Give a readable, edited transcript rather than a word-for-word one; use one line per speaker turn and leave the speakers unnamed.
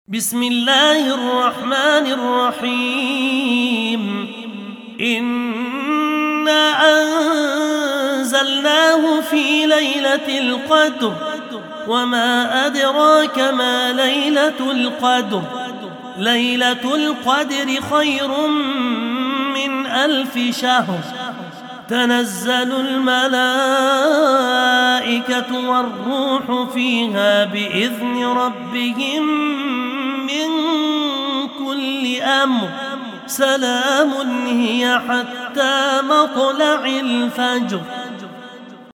بسم الله الرحمن الرحيم إنا أنزلناه في ليلة القدر وما أدراك ما ليلة القدر ليلة القدر خير من 1000 شهر تنزل الملائكة والروح فيها بإذن ربهم من كل أمر سلام هي حتى مطلع الفجر